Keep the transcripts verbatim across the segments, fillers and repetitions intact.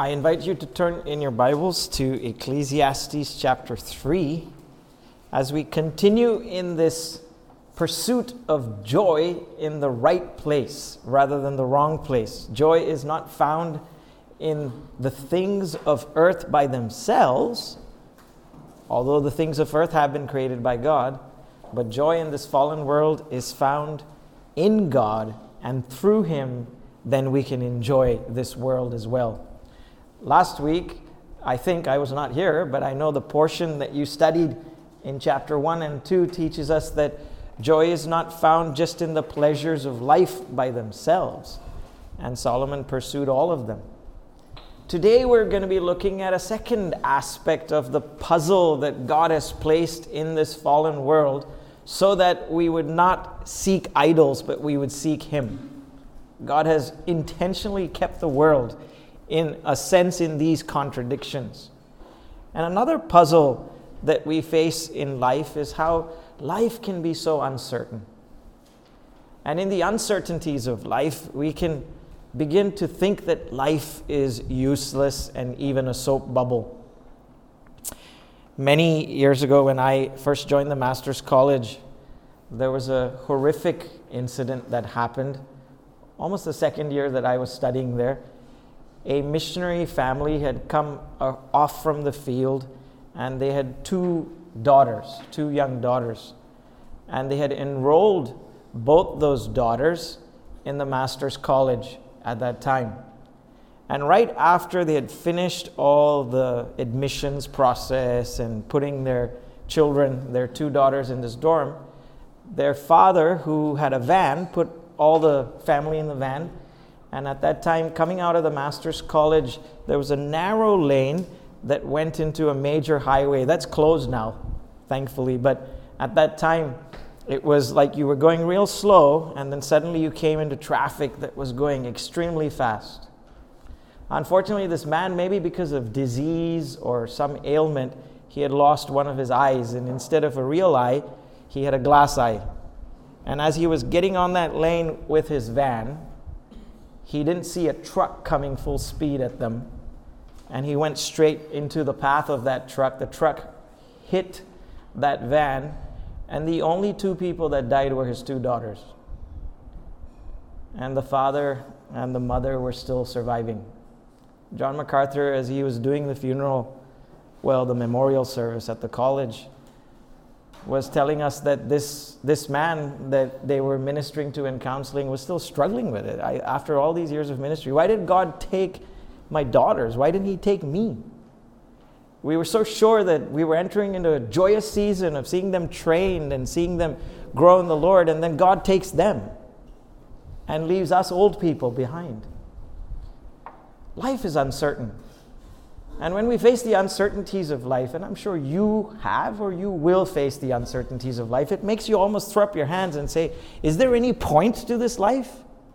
I invite you to turn in your Bibles to Ecclesiastes chapter three as we continue in this pursuit of joy in the right place rather than the wrong place. Joy is not found in the things of earth by themselves, although the things of earth have been created by God, but joy in this fallen world is found in God, and through Him, then we can enjoy this world as well. Last week, I think I was not here, but I know the portion that you studied in chapter one and two teaches us that joy is not found just in the pleasures of life by themselves, and Solomon pursued all of them. Today we're going to be looking at a second aspect of the puzzle that God has placed in this fallen world so that we would not seek idols, but we would seek Him. God has intentionally kept the world in a sense in these contradictions. And another puzzle that we face in life is how life can be so uncertain. And in the uncertainties of life, we can begin to think that life is useless and even a soap bubble. Many years ago, when I first joined the Master's College, there was a horrific incident that happened almost the second year that I was studying there. A missionary family had come uh, off from the field, and they had two daughters, two young daughters. And they had enrolled both those daughters in the Master's College at that time. And right after they had finished all the admissions process and putting their children, their two daughters in this dorm, their father, who had a van, put all the family in the van. And at that time, coming out of the Master's College, there was a narrow lane that went into a major highway. That's closed now, thankfully. But at that time, it was like you were going real slow, and then suddenly you came into traffic that was going extremely fast. Unfortunately, this man, maybe because of disease or some ailment, he had lost one of his eyes, and instead of a real eye, he had a glass eye. And as he was getting on that lane with his van, he didn't see a truck coming full speed at them, and he went straight into the path of that truck. The truck hit that van, and the only two people that died were his two daughters. And the father and the mother were still surviving. John MacArthur, as he was doing the funeral, well, the memorial service at the college, was telling us that this this man that they were ministering to and counseling was still struggling with it. I, after all these years of ministry, why did God take my daughters? Why didn't He take me? We were so sure that we were entering into a joyous season of seeing them trained and seeing them grow in the Lord, and then God takes them and leaves us old people behind. Life is uncertain. And when we face the uncertainties of life, and I'm sure you have or you will face the uncertainties of life, it makes you almost throw up your hands and say, is there any point to this life?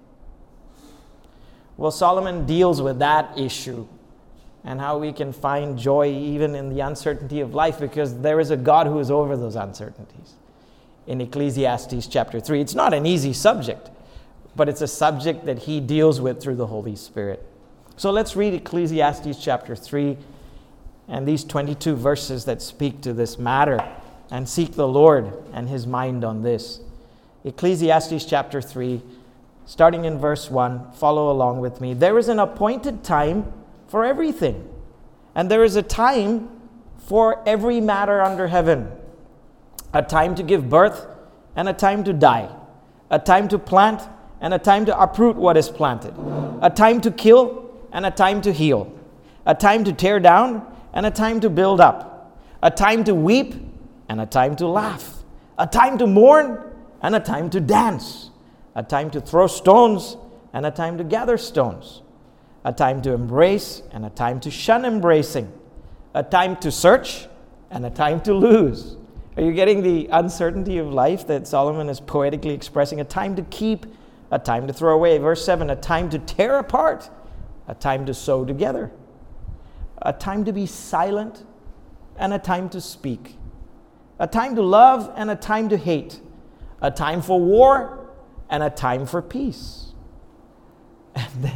Well, Solomon deals with that issue and how we can find joy even in the uncertainty of life, because there is a God who is over those uncertainties. In Ecclesiastes chapter three, it's not an easy subject, but it's a subject that he deals with through the Holy Spirit. So let's read Ecclesiastes chapter three and these twenty-two verses that speak to this matter, and seek the Lord and His mind on this. Ecclesiastes chapter three, starting in verse one, follow along with me. There is an appointed time for everything, and there is a time for every matter under heaven. A time to give birth and a time to die. A time to plant and a time to uproot what is planted. A time to kill and a time to heal, a time to tear down and a time to build up, a time to weep and a time to laugh, a time to mourn and a time to dance, a time to throw stones and a time to gather stones, a time to embrace and a time to shun embracing, a time to search and a time to lose. Are you getting the uncertainty of life that Solomon is poetically expressing? A time to keep, a time to throw away. Verse seven, a time to tear apart, a time to sew together, a time to be silent and a time to speak, a time to love and a time to hate, a time for war and a time for peace. And then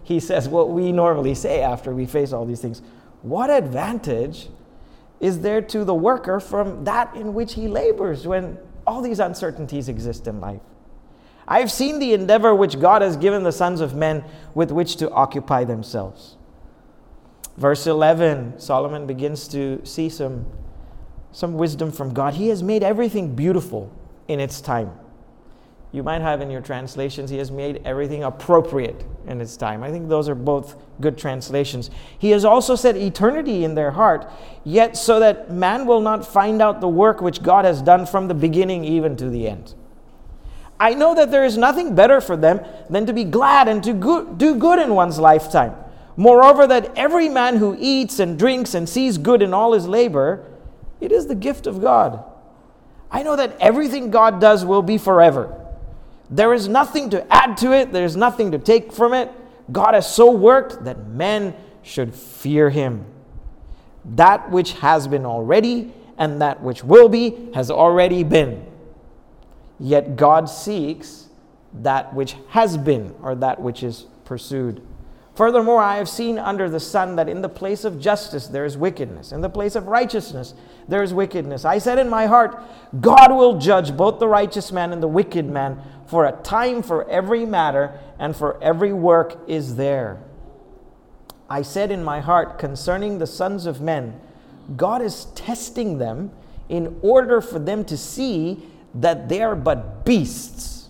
he says what we normally say after we face all these things. What advantage is there to the worker from that in which he labors when all these uncertainties exist in life? I have seen the endeavor which God has given the sons of men with which to occupy themselves. Verse eleven, Solomon begins to see some, some wisdom from God. He has made everything beautiful in its time. You might have in your translations, he has made everything appropriate in its time. I think those are both good translations. He has also set eternity in their heart, yet so that man will not find out the work which God has done from the beginning even to the end. I know that there is nothing better for them than to be glad and to go- do good in one's lifetime. Moreover, that every man who eats and drinks and sees good in all his labor, it is the gift of God. I know that everything God does will be forever. There is nothing to add to it. There is nothing to take from it. God has so worked that men should fear him. That which has been already and that which will be has already been. Yet God seeks that which has been, or that which is pursued. Furthermore, I have seen under the sun that in the place of justice there is wickedness. In the place of righteousness there is wickedness. I said in my heart, God will judge both the righteous man and the wicked man, for a time for every matter and for every work is there. I said in my heart concerning the sons of men, God is testing them in order for them to see that they are but beasts.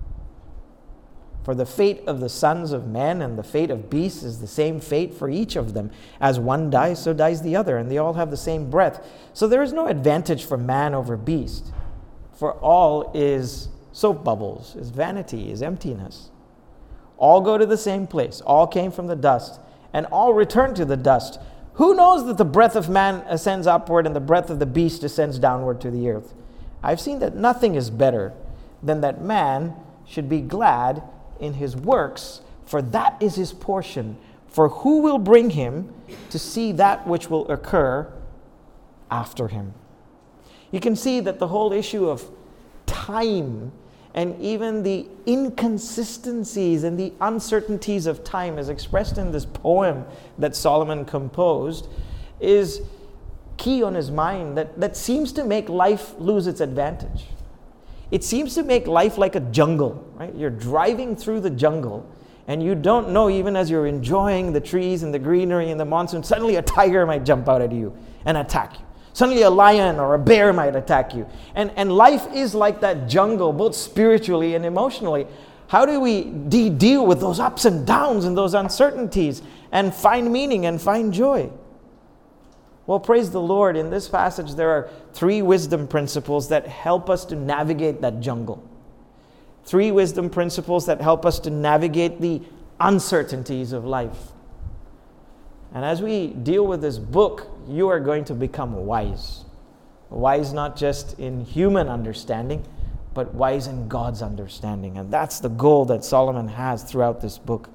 For the fate of the sons of men and the fate of beasts is the same fate for each of them. As one dies, so dies the other, and they all have the same breath. So there is no advantage for man over beast, for all is soap bubbles, is vanity, is emptiness. All go to the same place. All came from the dust, and all return to the dust. Who knows that the breath of man ascends upward and the breath of the beast descends downward to the earth? I've seen that nothing is better than that man should be glad in his works, for that is his portion. For who will bring him to see that which will occur after him? You can see that the whole issue of time and even the inconsistencies and the uncertainties of time as expressed in this poem that Solomon composed is key on his mind, that, that seems to make life lose its advantage. It seems to make life like a jungle, right? You're driving through the jungle and you don't know, even as you're enjoying the trees and the greenery and the monsoon, suddenly a tiger might jump out at you and attack you. Suddenly a lion or a bear might attack you. And, and life is like that jungle, both spiritually and emotionally. How do we de- deal with those ups and downs and those uncertainties and find meaning and find joy? Well, praise the Lord. In this passage, there are three wisdom principles that help us to navigate that jungle. Three wisdom principles that help us to navigate the uncertainties of life. And as we deal with this book, you are going to become wise. Wise not just in human understanding, but wise in God's understanding. And that's the goal that Solomon has throughout this book.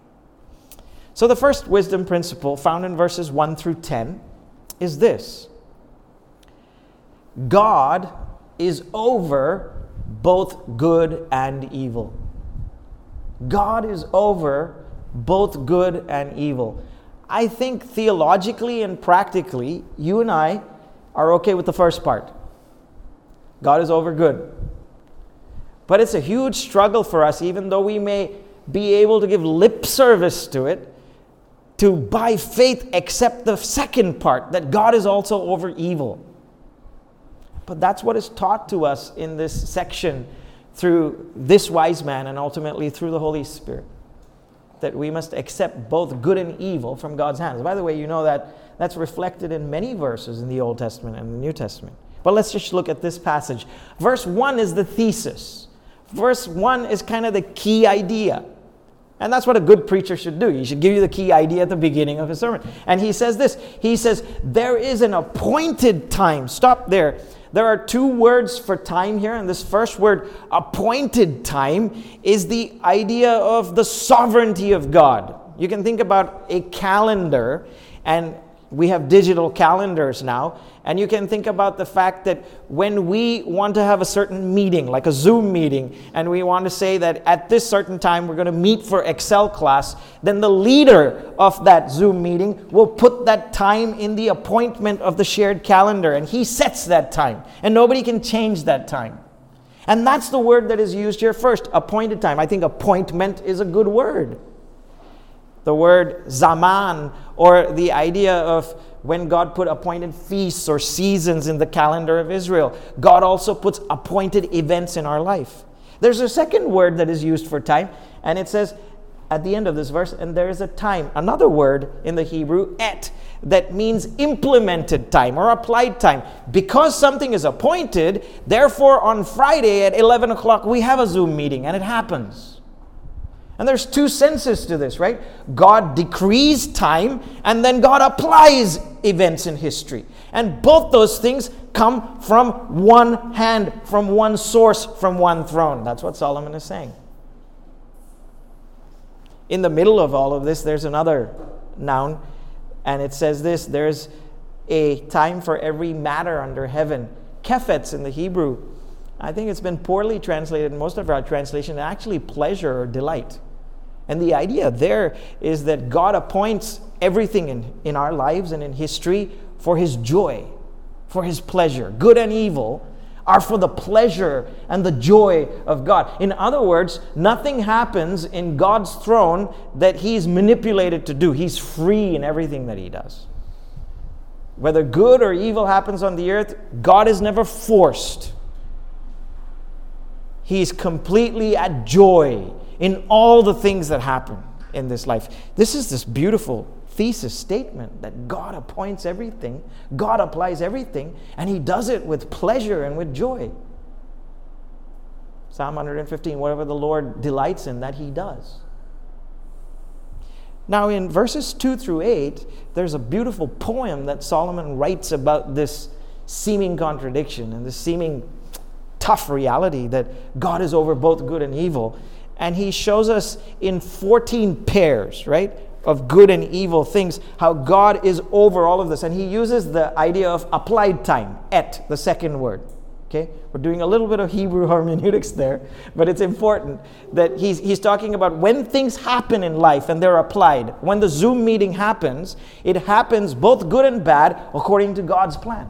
So the first wisdom principle, found in verses one through ten, is this: God is over both good and evil. God is over both good and evil. I think theologically and practically, you and I are okay with the first part. God is over good. But it's a huge struggle for us, even though we may be able to give lip service to it, to by faith accept the second part, that God is also over evil. But that's what is taught to us in this section through this wise man and ultimately through the Holy Spirit, that we must accept both good and evil from God's hands. By the way, you know that that's reflected in many verses in the Old Testament and the New Testament. But let's just look at this passage. Verse one is the thesis. Verse one is kind of the key idea. And that's what a good preacher should do. He should give you the key idea at the beginning of his sermon. And he says this. He says, there is an appointed time. Stop there. There are two words for time here. And this first word, appointed time, is the idea of the sovereignty of God. You can think about a calendar, and we have digital calendars now, and you can think about the fact that when we want to have a certain meeting, like a Zoom meeting, and we want to say that at this certain time we're going to meet for Excel class, then the leader of that Zoom meeting will put that time in the appointment of the shared calendar, and he sets that time, and nobody can change that time. And that's the word that is used here first, appointed time. I think appointment is a good word. The word zaman, or the idea of when God put appointed feasts or seasons in the calendar of Israel. God also puts appointed events in our life. There's a second word that is used for time, and it says at the end of this verse, and there is a time. Another word in the Hebrew, et, that means implemented time or applied time. Because something is appointed, therefore on Friday at eleven o'clock we have a Zoom meeting, and it happens. And there's two senses to this, right? God decrees time, and then God applies events in history. And both those things come from one hand, from one source, from one throne. That's what Solomon is saying. In the middle of all of this, there's another noun, and it says this: there's a time for every matter under heaven. Kefetz in the Hebrew, I think it's been poorly translated in most of our translation, actually pleasure or delight. And the idea there is that God appoints everything in, in our lives and in history for His joy, for His pleasure. Good and evil are for the pleasure and the joy of God. In other words, nothing happens in God's throne that He's manipulated to do. He's free in everything that He does. Whether good or evil happens on the earth, God is never forced. He's completely at joy in all the things that happen in this life. This is this beautiful thesis statement that God appoints everything, God applies everything, and He does it with pleasure and with joy. Psalm one fifteen, whatever the Lord delights in, that He does. Now in verses two through eight, there's a beautiful poem that Solomon writes about this seeming contradiction and this seeming tough reality that God is over both good and evil. And he shows us in fourteen pairs, right, of good and evil things, how God is over all of this. And he uses the idea of applied time, et, the second word. Okay, we're doing a little bit of Hebrew hermeneutics there, but it's important that he's, he's talking about when things happen in life and they're applied. When the Zoom meeting happens, it happens both good and bad according to God's plan.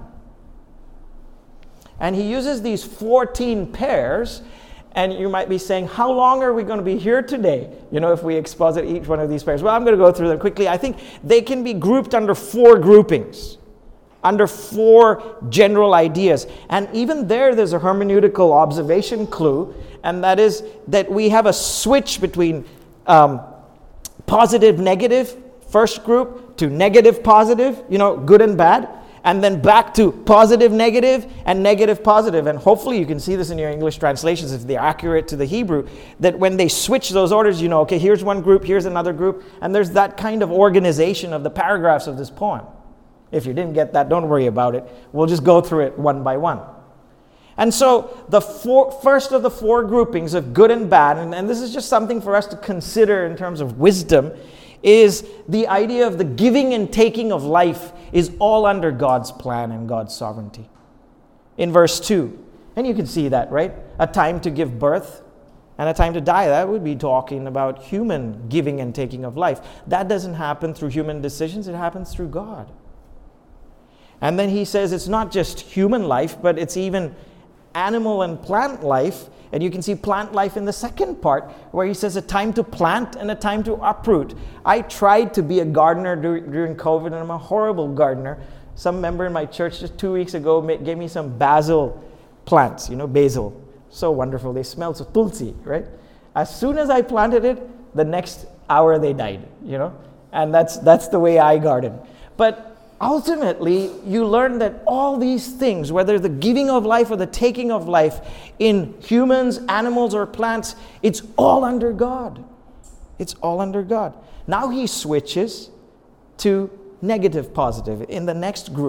And he uses these fourteen pairs. And you might be saying, how long are we going to be here today? You know, if we exposit each one of these pairs. Well, I'm going to go through them quickly. I think they can be grouped under four groupings, under four general ideas. And even there, there's a hermeneutical observation clue, and that is that we have a switch between um, positive, negative, first group, to negative, positive, you know, good and bad. And then back to positive, negative, and negative, positive. And hopefully you can see this in your English translations if they're accurate to the Hebrew, that when they switch those orders, you know, okay, here's one group, here's another group, and there's that kind of organization of the paragraphs of this poem. If you didn't get that, don't worry about it. We'll just go through it one by one. And so the four, first of the four groupings of good and bad, and, and this is just something for us to consider in terms of wisdom, is the idea of the giving and taking of life is all under God's plan and God's sovereignty. In verse two, and you can see that, right? A time to give birth and a time to die. That would be talking about human giving and taking of life. That doesn't happen through human decisions. It happens through God. And then he says it's not just human life, but it's even animal and plant life. And you can see plant life in the second part, where he says a time to plant and a time to uproot. I tried to be a gardener dur- during COVID, and I'm a horrible gardener. Some member in my church just two weeks ago ma- gave me some basil plants, you know, basil. So wonderful. They smell so tulsi, right? As soon as I planted it, the next hour they died, you know. And that's that's the way I garden. But ultimately, you learn that all these things, whether the giving of life or the taking of life in humans, animals, or plants, it's all under God. It's all under God. Now he switches to negative positive. In the next group,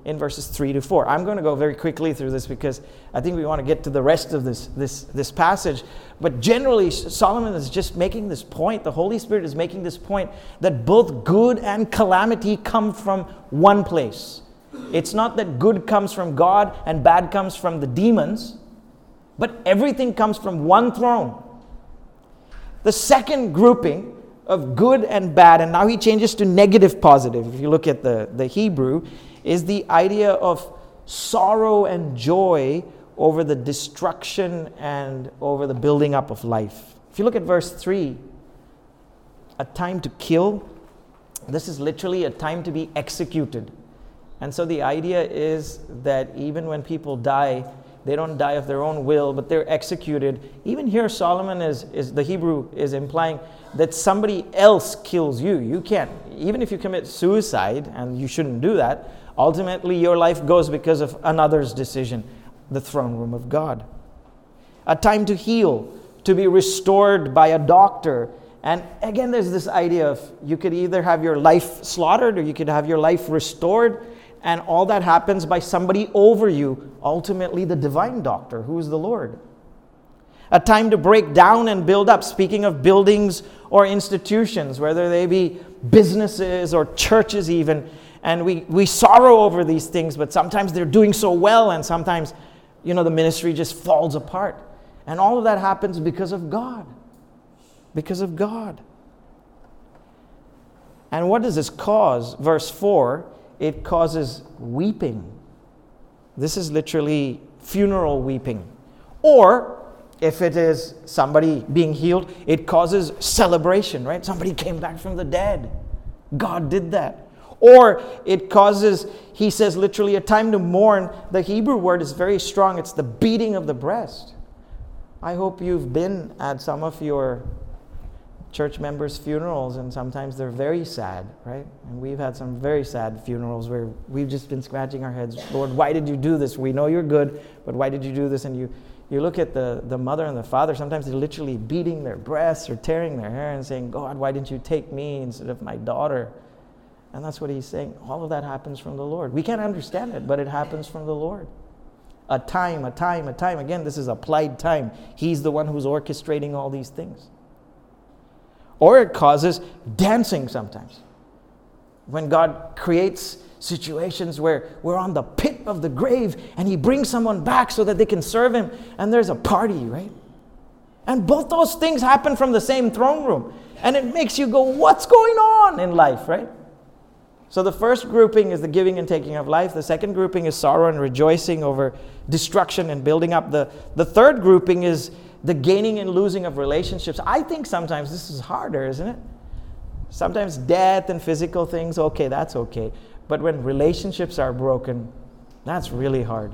in verses three to four. I'm going to go very quickly through this because I think we want to get to the rest of this, this, this passage. But generally, Solomon is just making this point, the Holy Spirit is making this point, that both good and calamity come from one place. It's not that good comes from God and bad comes from the demons, but everything comes from one throne. The second grouping of good and bad, and now he changes to negative positive, if you look at the, the Hebrew, is the idea of sorrow and joy over the destruction and over the building up of life. If you look at verse three, a time to kill, this is literally a time to be executed. And so the idea is that even when people die, they don't die of their own will, but they're executed. Even here, Solomon is, is the Hebrew is implying that somebody else kills you. You can't, even if you commit suicide, and you shouldn't do that, ultimately your life goes because of another's decision, the throne room of God. A time to heal, to be restored by a doctor. And again, there's this idea of you could either have your life slaughtered or you could have your life restored. And all that happens by somebody over you, ultimately the divine doctor, who is the Lord. A time to break down and build up. Speaking of buildings or institutions, whether they be businesses or churches even. And we, we sorrow over these things, but sometimes they're doing so well and sometimes, you know, the ministry just falls apart. And all of that happens because of God. Because of God. And what does this cause? Verse four, it causes weeping. This is literally funeral weeping. Or, if it is somebody being healed, it causes celebration, right? Somebody came back from the dead. God did that. Or it causes, he says literally, a time to mourn. The Hebrew word is very strong. It's the beating of the breast. I hope you've been at some of your church members' funerals, and sometimes they're very sad, right? And we've had some very sad funerals where we've just been scratching our heads. Lord, why did you do this? We know you're good, but why did you do this? And you, you look at the, the mother and the father, sometimes they're literally beating their breasts or tearing their hair and saying, God, why didn't you take me instead of my daughter? And that's what he's saying. All of that happens from the Lord. We can't understand it, but it happens from the Lord. A time, a time, a time. Again, this is applied time. He's the one who's orchestrating all these things. Or it causes dancing sometimes. When God creates situations where we're on the pit of the grave and he brings someone back so that they can serve him, and there's a party, right? And both those things happen from the same throne room. And it makes you go, what's going on in life, right? So the first grouping is the giving and taking of life. The second grouping is sorrow and rejoicing over destruction and building up. The, the third grouping is the gaining and losing of relationships. I think sometimes this is harder, isn't it? Sometimes death and physical things, okay, that's okay. But when relationships are broken, that's really hard.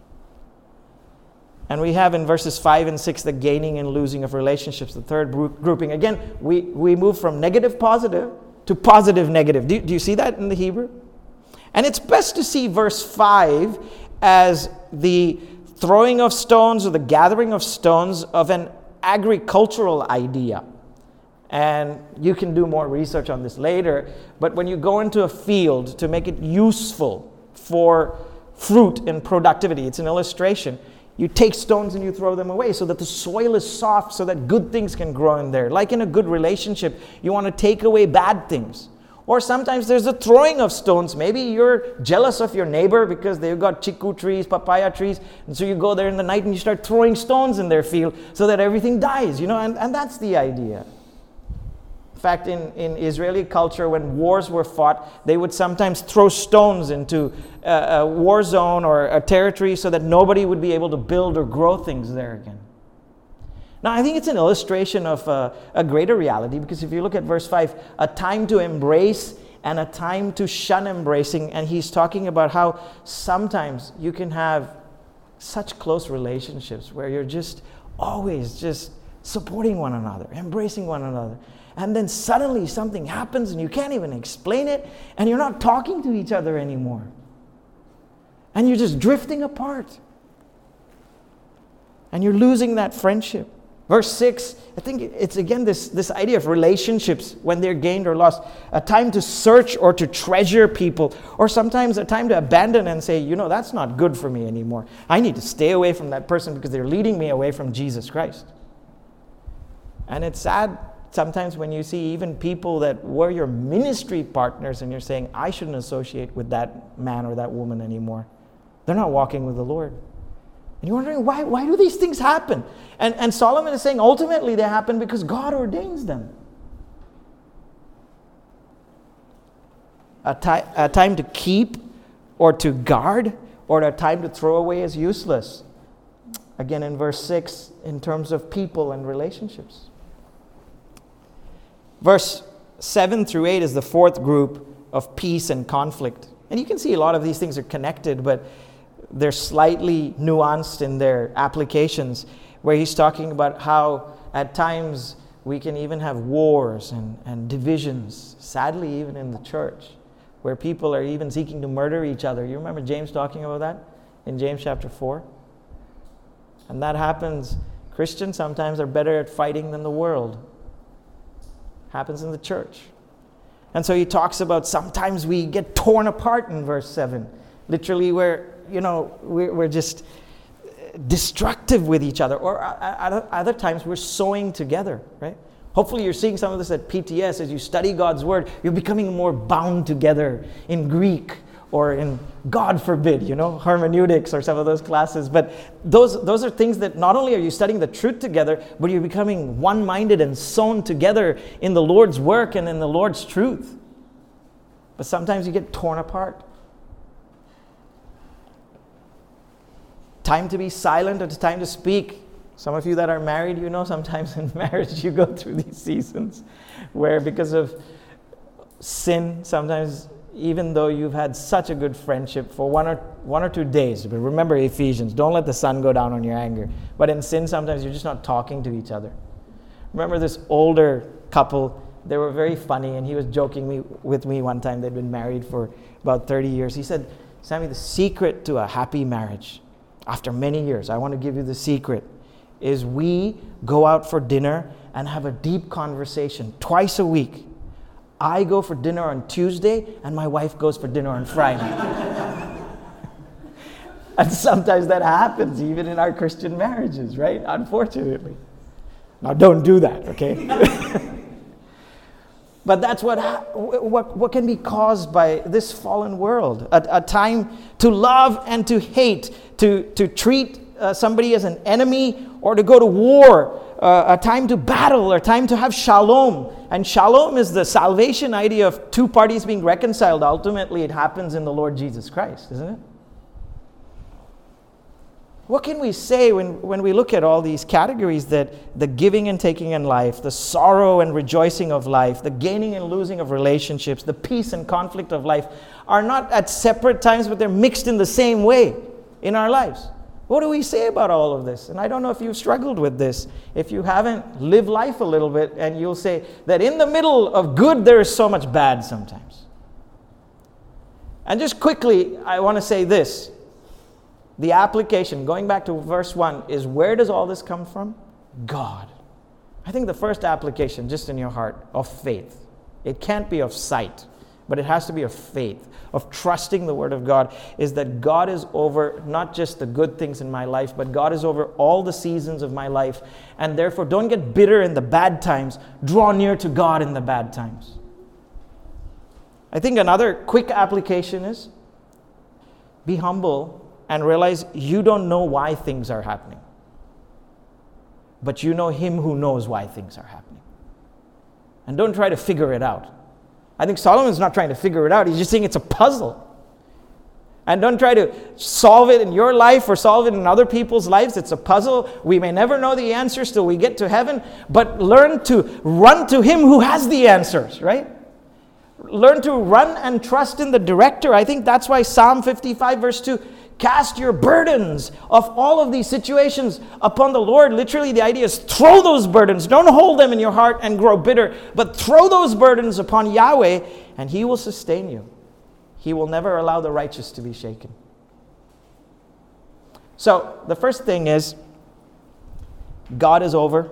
And we have in verses five and six the gaining and losing of relationships, the third grouping. Again, we, we move from negative positive to positive negative. Do, do you see that in the Hebrew? And it's best to see verse five as the throwing of stones or the gathering of stones of an agricultural idea. And you can do more research on this later, but when you go into a field to make it useful for fruit and productivity, it's an illustration. You take stones and you throw them away so that the soil is soft so that good things can grow in there. Like in a good relationship, you want to take away bad things. Or sometimes there's a throwing of stones. Maybe you're jealous of your neighbor because they've got chiku trees, papaya trees, and so you go there in the night and you start throwing stones in their field so that everything dies, you know, and, and that's the idea. In fact, in, in Israeli culture, when wars were fought, they would sometimes throw stones into a, a war zone or a territory so that nobody would be able to build or grow things there again. Now, I think it's an illustration of a, a greater reality, because if you look at verse five, a time to embrace and a time to shun embracing, and he's talking about how sometimes you can have such close relationships where you're just always just supporting one another, embracing one another. And then suddenly something happens and you can't even explain it, and you're not talking to each other anymore. And you're just drifting apart. And you're losing that friendship. Verse six, I think it's again this, this idea of relationships when they're gained or lost. A time to search or to treasure people. Or sometimes a time to abandon and say, you know, that's not good for me anymore. I need to stay away from that person because they're leading me away from Jesus Christ. And it's sad sometimes when you see even people that were your ministry partners and you're saying, I shouldn't associate with that man or that woman anymore. They're not walking with the Lord. And you're wondering, why, why do these things happen? And, and Solomon is saying, ultimately they happen because God ordains them. A, ti- a time to keep or to guard or a time to throw away is useless. Again in verse six, in terms of people and relationships. Verse seven through eight is the fourth group of peace and conflict. And you can see a lot of these things are connected, but they're slightly nuanced in their applications, where he's talking about how at times we can even have wars and, and divisions, sadly even in the church, where people are even seeking to murder each other. You remember James talking about that in James chapter four? And that happens. Christians sometimes are better at fighting than the world. Happens in the church. And so he talks about sometimes we get torn apart in verse seven. Literally where, you know, we're, we're just destructive with each other. Or at other times we're sewing together, right? Hopefully you're seeing some of this at P T S. As you study God's Word, you're becoming more bound together in Greek or in, God forbid, you know, hermeneutics or some of those classes. But those, those are things that not only are you studying the truth together, but you're becoming one-minded and sewn together in the Lord's work and in the Lord's truth. But sometimes you get torn apart. Time to be silent or time to speak. Some of you that are married, you know, sometimes in marriage you go through these seasons where because of sin, sometimes even though you've had such a good friendship for one or one or two days, but remember Ephesians, don't let the sun go down on your anger. But in sin, sometimes you're just not talking to each other. Remember this older couple, they were very funny, and he was joking me, with me one time. They'd been married for about thirty years. He said, Sammy, the secret to a happy marriage, after many years, I want to give you the secret, is we go out for dinner and have a deep conversation twice a week. I go for dinner on Tuesday, and my wife goes for dinner on Friday. And sometimes that happens even in our Christian marriages, right? Unfortunately. Now, don't do that, okay? But that's what, what, what can be caused by this fallen world. A, a time to love and to hate, to, to treat uh, somebody as an enemy or to go to war. Uh, a time to battle, or time to have shalom. And shalom is the salvation idea of two parties being reconciled. Ultimately, it happens in the Lord Jesus Christ, isn't it? What can we say when, when we look at all these categories, that the giving and taking in life, the sorrow and rejoicing of life, the gaining and losing of relationships, the peace and conflict of life are not at separate times, but they're mixed in the same way in our lives? What do we say about all of this? And I don't know if you've struggled with this. If you haven't, live life a little bit, and you'll say that in the middle of good, there is so much bad sometimes. And just quickly, I want to say this. The application, going back to verse one, is where does all this come from? God. I think the first application, just in your heart, of faith. It can't be of sight, but it has to be of faith, of trusting the Word of God, is that God is over not just the good things in my life, but God is over all the seasons of my life. And therefore, don't get bitter in the bad times. Draw near to God in the bad times. I think another quick application is be humble and realize you don't know why things are happening. But you know Him who knows why things are happening. And don't try to figure it out. I think Solomon's not trying to figure it out. He's just saying it's a puzzle. And don't try to solve it in your life or solve it in other people's lives. It's a puzzle. We may never know the answers till we get to heaven, but learn to run to Him who has the answers, right? Learn to run and trust in the director. I think that's why Psalm fifty-five verse two, cast your burdens of all of these situations upon the Lord. Literally, the idea is throw those burdens. Don't hold them in your heart and grow bitter, but throw those burdens upon Yahweh, and He will sustain you. He will never allow the righteous to be shaken. So, the first thing is, God is over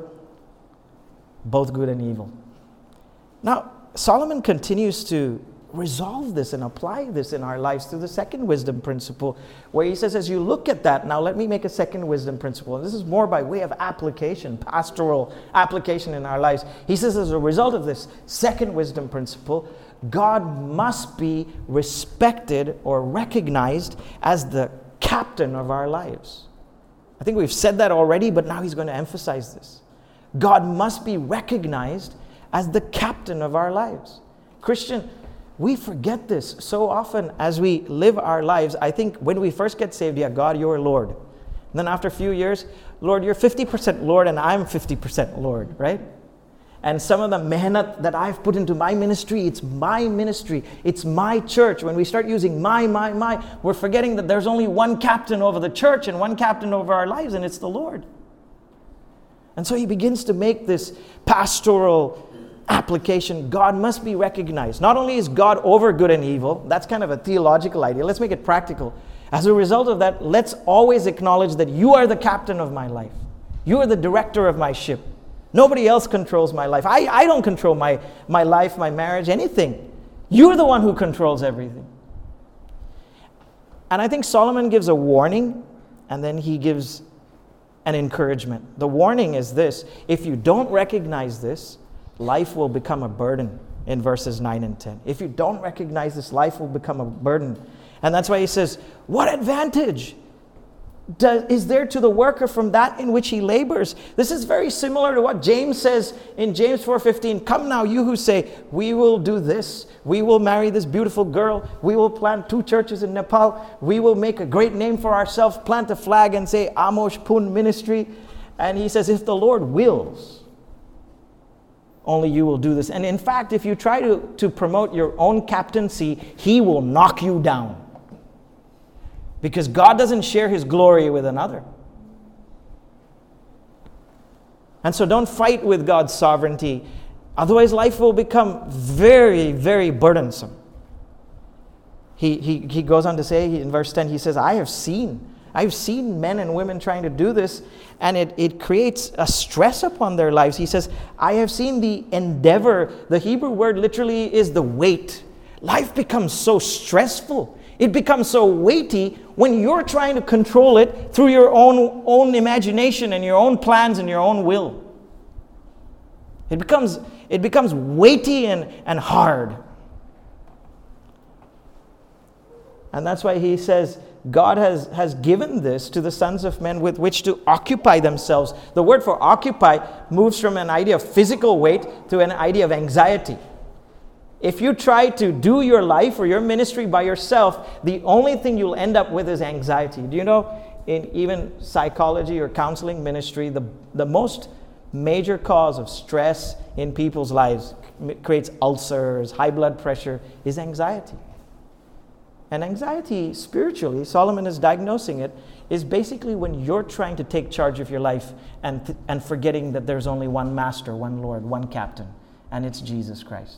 both good and evil. Now, Solomon continues to resolve this and apply this in our lives through the second wisdom principle, where he says, as you look at that, now let me make a second wisdom principle. And this is more by way of application, pastoral application in our lives. He says, as a result of this second wisdom principle, God must be respected or recognized as the captain of our lives. I think we've said that already, but now he's going to emphasize this. God must be recognized as the captain of our lives. Christian, we forget this so often as we live our lives. I think when we first get saved, yeah, God, you're Lord. And then after a few years, Lord, you're fifty percent Lord and I'm fifty percent Lord, right? And some of the mehnat that I've put into my ministry, it's my ministry, it's my church. When we start using my, my, my, we're forgetting that there's only one captain over the church and one captain over our lives, and it's the Lord. And so he begins to make this pastoral application. God must be recognized. Not only is God over good and evil, that's kind of a theological idea. Let's make it practical. As a result of that, let's always acknowledge that you are the captain of my life. You are the director of my ship. Nobody else controls my life. I, I don't control my, my life, my marriage, anything. You're the one who controls everything. And I think Solomon gives a warning, and then he gives an encouragement. The warning is this: if you don't recognize this, life will become a burden, in verses nine and ten. If you don't recognize this, life will become a burden. And that's why he says, what advantage does, is there to the worker from that in which he labors? This is very similar to what James says in James four fifteen. Come now, you who say, we will do this, we will marry this beautiful girl, we will plant two churches in Nepal, we will make a great name for ourselves, plant a flag and say Amosh Pun Ministry. And he says, if the Lord wills, only you will do this. And in fact, if you try to, to promote your own captaincy, he will knock you down. Because God doesn't share his glory with another. And so don't fight with God's sovereignty. Otherwise, life will become very, very burdensome. He, he, he goes on to say in verse ten, he says, I have seen, I've seen men and women trying to do this, and it, it creates a stress upon their lives. He says, I have seen the endeavor. The Hebrew word literally is the weight. Life becomes so stressful. It becomes so weighty when you're trying to control it through your own, own imagination and your own plans and your own will. It becomes, it becomes weighty and, and hard. And that's why he says, God has, has given this to the sons of men with which to occupy themselves. The word for occupy moves from an idea of physical weight to an idea of anxiety. If you try to do your life or your ministry by yourself, the only thing you'll end up with is anxiety. Do you know, in even psychology or counseling ministry, the, the most major cause of stress in people's lives, creates ulcers, high blood pressure, is anxiety. And anxiety, spiritually, Solomon is diagnosing it, is basically when you're trying to take charge of your life and, th- and forgetting that there's only one master, one Lord, one captain, and it's Jesus Christ.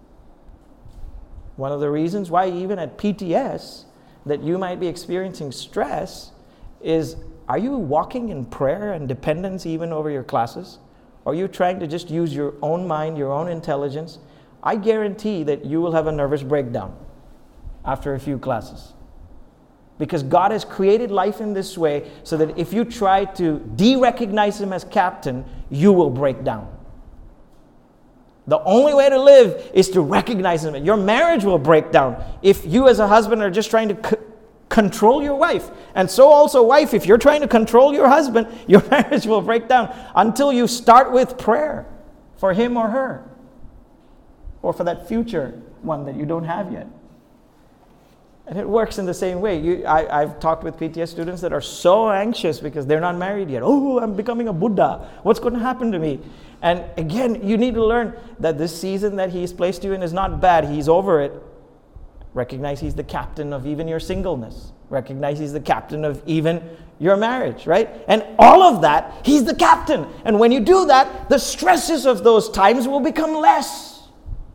One of the reasons why even at P T S that you might be experiencing stress is, are you walking in prayer and dependence even over your classes? Or are you trying to just use your own mind, your own intelligence? I guarantee that you will have a nervous breakdown after a few classes. Because God has created life in this way so that if you try to de-recognize him as captain, you will break down. The only way to live is to recognize him. Your marriage will break down if you as a husband are just trying to c- control your wife. And so also wife, if you're trying to control your husband, your marriage will break down until you start with prayer for him or her. Or for that future one that you don't have yet. And it works in the same way. You, I, I've talked with P T S students that are so anxious because they're not married yet. Oh, I'm becoming a Buddha. What's going to happen to me? And again, you need to learn that this season that he's placed you in is not bad. He's over it. Recognize he's the captain of even your singleness. Recognize he's the captain of even your marriage, right? And all of that, he's the captain. And when you do that, the stresses of those times will become less.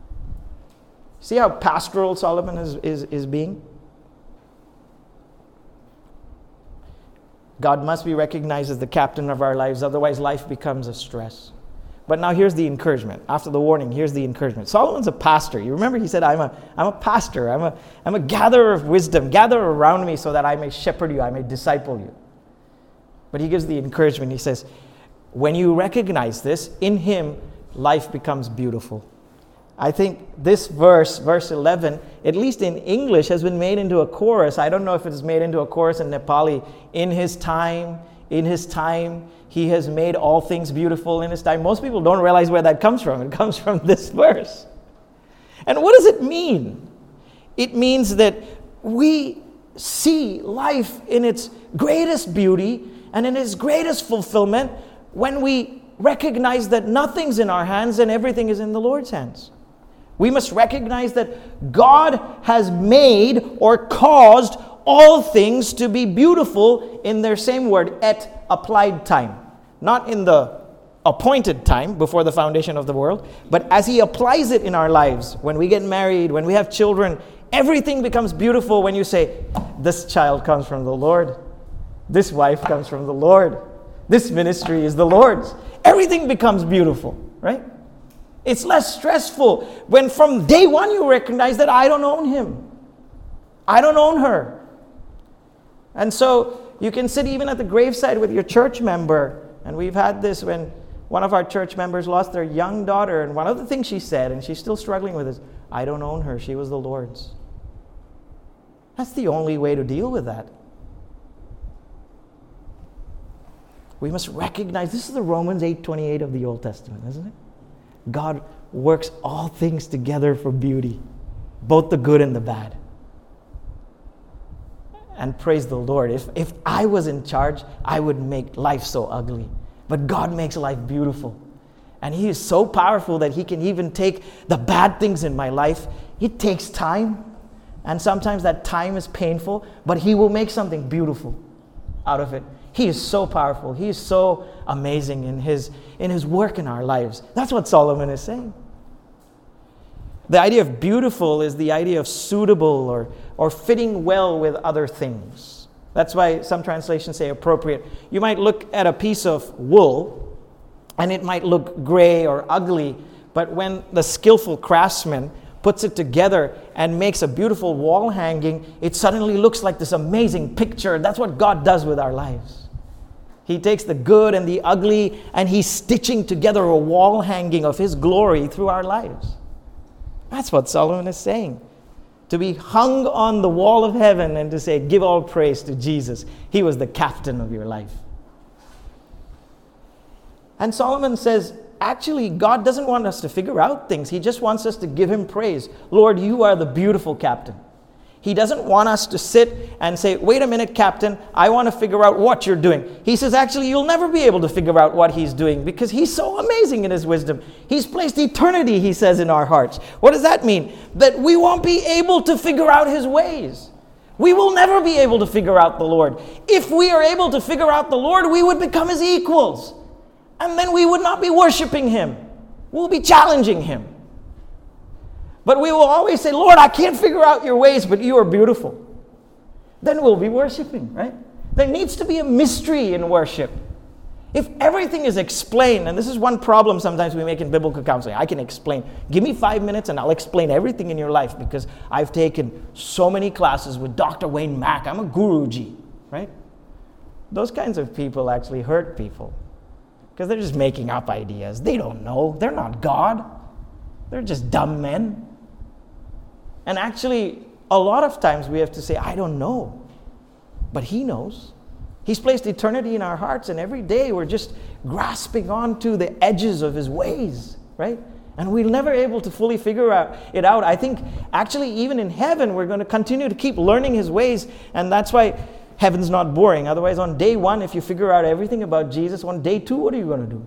See how pastoral Solomon is, is, is being? God must be recognized as the captain of our lives, otherwise life becomes a stress. But now here's the encouragement. After the warning, here's the encouragement. Solomon's a pastor. You remember he said, I'm a, I'm a pastor. I'm a, I'm a gatherer of wisdom. Gather around me so that I may shepherd you. I may disciple you. But he gives the encouragement. He says, when you recognize this, in him, life becomes beautiful. I think this verse, verse eleven, at least in English, has been made into a chorus. I don't know if it's made into a chorus in Nepali. In his time, in his time, he has made all things beautiful in his time. Most people don't realize where that comes from. It comes from this verse. And what does it mean? It means that we see life in its greatest beauty and in its greatest fulfillment when we recognize that nothing's in our hands and everything is in the Lord's hands. We must recognize that God has made or caused all things to be beautiful in their same word, at applied time. Not in the appointed time before the foundation of the world, but as he applies it in our lives. When we get married, when we have children, everything becomes beautiful when you say, this child comes from the Lord. This wife comes from the Lord. This ministry is the Lord's. Everything becomes beautiful, right? It's less stressful when from day one you recognize that I don't own him. I don't own her. And so you can sit even at the graveside with your church member. And we've had this when one of our church members lost their young daughter. And one of the things she said, and she's still struggling with, is, I don't own her. She was the Lord's. That's the only way to deal with that. We must recognize, this is the Romans eight twenty-eight of the Old Testament, isn't it? God works all things together for beauty, both the good and the bad. And praise the Lord. If, if I was in charge, I would make life so ugly. But God makes life beautiful. And he is so powerful that he can even take the bad things in my life. It takes time. And sometimes that time is painful, but he will make something beautiful out of it. He is so powerful. He is so amazing in his, in his work in our lives. That's what Solomon is saying. The idea of beautiful is the idea of suitable or, or fitting well with other things. That's why some translations say appropriate. You might look at a piece of wool and it might look gray or ugly, but when the skillful craftsman puts it together and makes a beautiful wall hanging, it suddenly looks like this amazing picture. That's what God does with our lives. He takes the good and the ugly and he's stitching together a wall hanging of his glory through our lives. That's what Solomon is saying. To be hung on the wall of heaven and to say, give all praise to Jesus. He was the captain of your life. And Solomon says, actually, God doesn't want us to figure out things. He just wants us to give him praise. Lord, you are the beautiful captain. He doesn't want us to sit and say, wait a minute, Captain, I want to figure out what you're doing. He says, actually, you'll never be able to figure out what he's doing because he's so amazing in his wisdom. He's placed eternity, he says, in our hearts. What does that mean? That we won't be able to figure out his ways. We will never be able to figure out the Lord. If we are able to figure out the Lord, we would become his equals. And then we would not be worshiping him. We'll be challenging him. But we will always say, Lord, I can't figure out your ways, but you are beautiful. Then we'll be worshiping, right? There needs to be a mystery in worship. If everything is explained, and this is one problem sometimes we make in biblical counseling. I can explain. Give me five minutes and I'll explain everything in your life because I've taken so many classes with Doctor Wayne Mack. I'm a Guruji, right? Those kinds of people actually hurt people because they're just making up ideas. They don't know. They're not God. They're just dumb men. And actually, a lot of times we have to say, I don't know. But he knows. He's placed eternity in our hearts, and every day we're just grasping onto the edges of his ways, right? And we're never able to fully figure out it out. I think actually even in heaven, we're going to continue to keep learning his ways, and that's why heaven's not boring. Otherwise, on day one, if you figure out everything about Jesus, on day two, what are you going to do?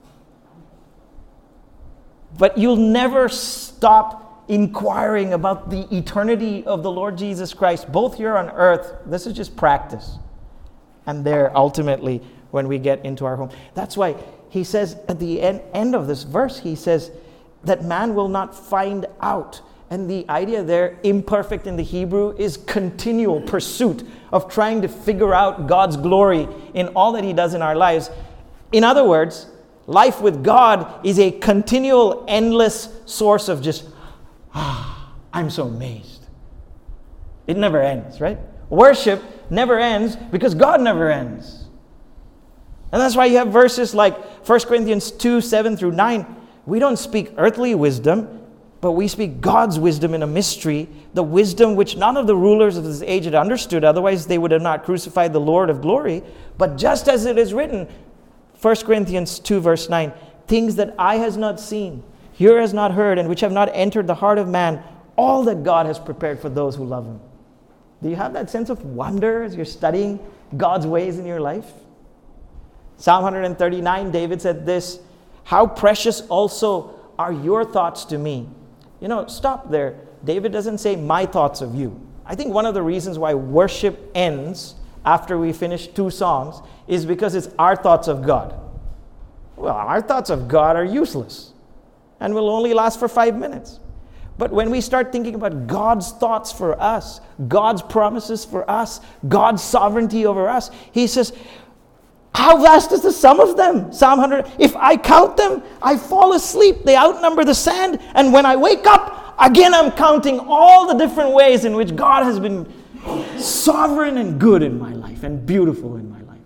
But you'll never stop inquiring about the eternity of the Lord Jesus Christ, both here on earth. This is just practice. And there, ultimately, when we get into our home. That's why he says at the end, end of this verse, he says that man will not find out And the idea there, imperfect in the Hebrew, is continual pursuit of trying to figure out God's glory in all that He does in our lives. In other words, life with God is a continual, endless source of just, ah, I'm so amazed. It never ends, right? Worship never ends because God never ends. And that's why you have verses like First Corinthians two, seven through nine. We don't speak earthly wisdom, but we speak God's wisdom in a mystery, the wisdom which none of the rulers of this age had understood, otherwise they would have not crucified the Lord of glory. But just as it is written, First Corinthians two, verse nine, things that eye has not seen, ear has not heard, and which have not entered the heart of man, all that God has prepared for those who love Him. Do you have that sense of wonder as you're studying God's ways in your life? Psalm one thirty-nine, David said this, how precious also are your thoughts to me. You know, stop there. David doesn't say my thoughts of you. I think one of the reasons why worship ends after we finish two songs is because it's our thoughts of God. Well, our thoughts of God are useless and will only last for five minutes. But when we start thinking about God's thoughts for us, God's promises for us, God's sovereignty over us, He says, how vast is the sum of them? Psalm one hundred, if I count them, I fall asleep. They outnumber the sand. And when I wake up, again I'm counting all the different ways in which God has been sovereign and good in my life and beautiful in my life.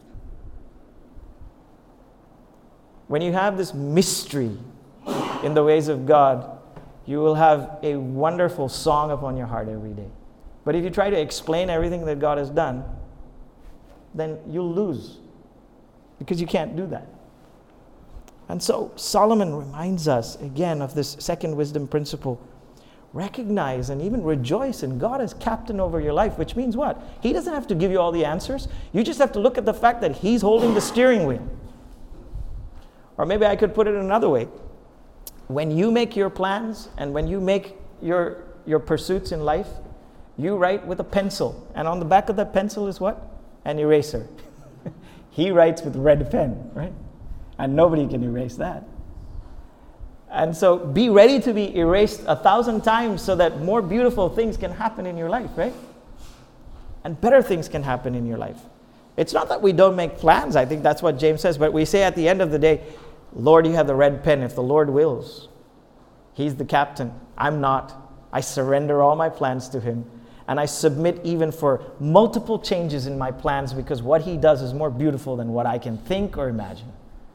When you have this mystery in the ways of God, you will have a wonderful song upon your heart every day. But if you try to explain everything that God has done, then you'll lose. Because you can't do that. And so Solomon reminds us again of this second wisdom principle. Recognize and even rejoice in God as captain over your life, which means what? He doesn't have to give you all the answers. You just have to look at the fact that He's holding the steering wheel. Or maybe I could put it another way. When you make your plans and when you make your, your pursuits in life, you write with a pencil. And on the back of that pencil is what? An eraser. He writes with red pen, right? And nobody can erase that. And so be ready to be erased a thousand times so that more beautiful things can happen in your life, right? And better things can happen in your life. It's not that we don't make plans. I think that's what James says. But we say at the end of the day, Lord, you have the red pen. If the Lord wills, He's the captain. I'm not. I surrender all my plans to Him. And I submit even for multiple changes in my plans because what He does is more beautiful than what I can think or imagine.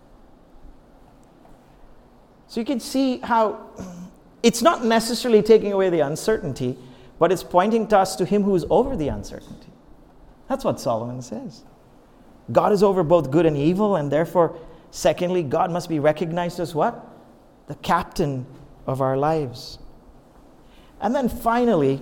So you can see how it's not necessarily taking away the uncertainty, but it's pointing to us to Him who is over the uncertainty. That's what Solomon says. God is over both good and evil, and therefore, secondly, God must be recognized as what? The captain of our lives. And then finally,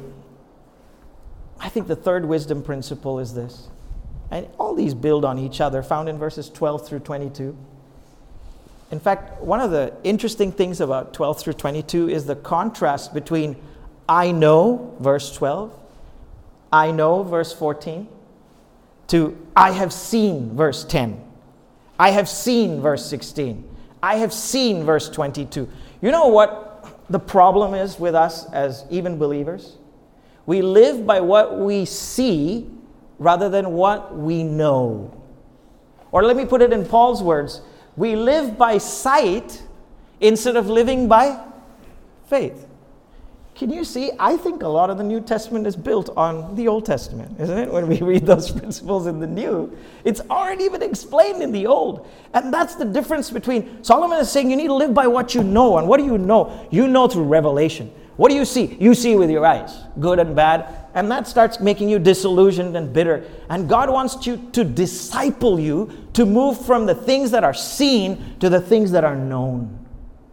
I think the third wisdom principle is this. And all these build on each other, found in verses twelve through twenty-two. In fact, one of the interesting things about twelve through twenty-two is the contrast between I know, verse twelve, I know, verse fourteen, to I have seen, verse ten. I have seen, verse sixteen. I have seen, verse twenty-two. You know what the problem is with us as even believers? We live by what we see rather than what we know. Or let me put it in Paul's words. We live by sight instead of living by faith. Can you see? I think a lot of the New Testament is built on the Old Testament, isn't it? When we read those principles in the New, it's already been explained in the Old. And that's the difference between, Solomon is saying you need to live by what you know. And what do you know? You know through revelation. What do you see? You see with your eyes, good and bad. And that starts making you disillusioned and bitter. And God wants you to disciple you to move from the things that are seen to the things that are known.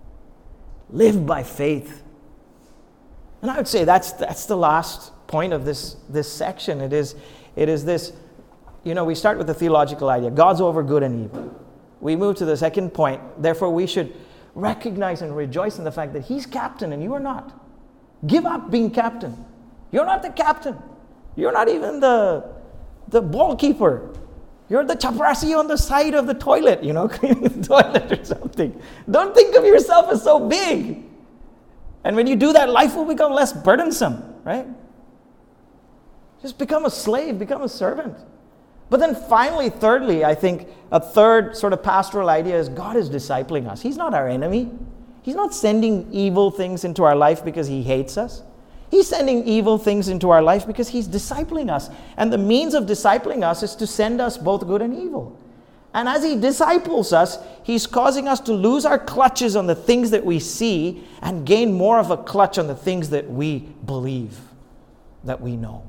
Live by faith. And I would say that's that's the last point of this, this section. It is, it is this, you know, we start with the theological idea. God's over good and evil. We move to the second point. Therefore, we should recognize and rejoice in the fact that He's captain and you are not. Give up being captain. You're not the captain. You're not even the, the ball keeper. You're the chaprasi on the side of the toilet, you know, cleaning the toilet or something. Don't think of yourself as so big. And when you do that, life will become less burdensome, right? Just become a slave, become a servant. But then finally, thirdly, I think a third sort of pastoral idea is God is discipling us. He's not our enemy. He's not sending evil things into our life because he hates us. He's sending evil things into our life because he's discipling us. And the means of discipling us is to send us both good and evil. And as he disciples us, he's causing us to lose our clutches on the things that we see and gain more of a clutch on the things that we believe, that we know.